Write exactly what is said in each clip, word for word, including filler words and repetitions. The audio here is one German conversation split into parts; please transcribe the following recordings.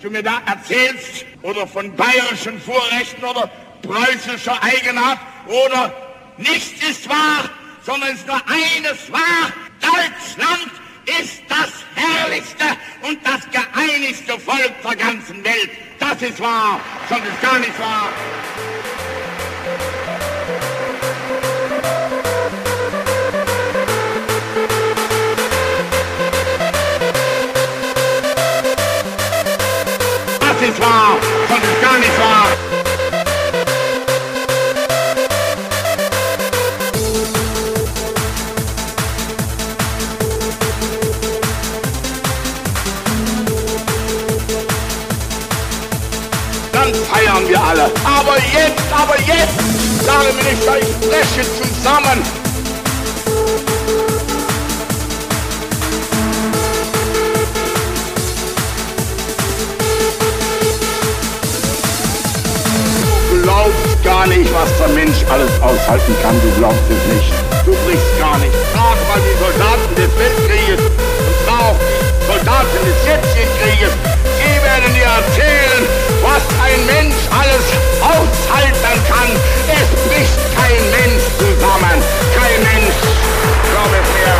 du mir da erzählst, oder von bayerischen Vorrechten oder preußischer Eigenart, oder nichts ist wahr, sondern es ist nur eines wahr: Deutschland ist das herrlichste und das geeinigste Volk der ganzen Welt. Das ist wahr, sonst ist gar nicht wahr. Das ist wahr, sonst ist gar nicht wahr. Dann feiern wir alle. Aber jetzt, aber jetzt, sage mir nicht, ich breche zusammen. Du glaubst gar nicht, was der Mensch alles aushalten kann. Du glaubst es nicht. Du brichst gar nicht. Frag mal die Soldaten des Weltkrieges und frag auch die Soldaten des jetzigen Krieges. Die werden dir erzählen, was ein Mensch alles aushalten kann. Es bricht kein Mensch zusammen. Kein Mensch. Glaub es mir.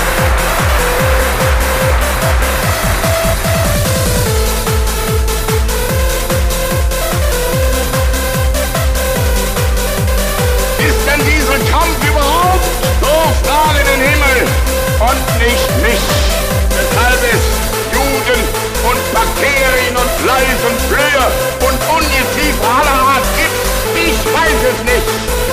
Ist denn dieser Kampf überhaupt? So frage den Himmel und nicht mich. Deshalb ist Juden und Bakterien und Fleisch und Flöhe und Ungeziefer aller Art gibt. Ich weiß es nicht.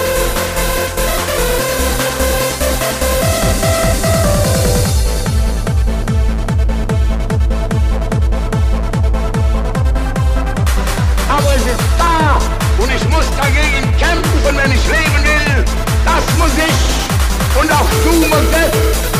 Aber es ist da und ich muss dagegen kämpfen, wenn ich leben will. Das muss ich und auch du musst es.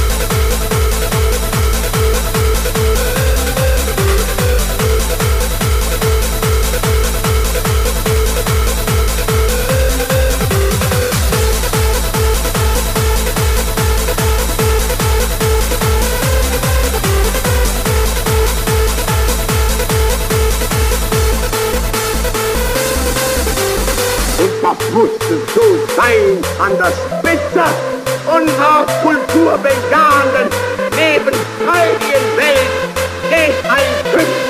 Das musste so sein an der Spitze unserer kulturbejahenden, lebensfreien Welt steht ein Künstler.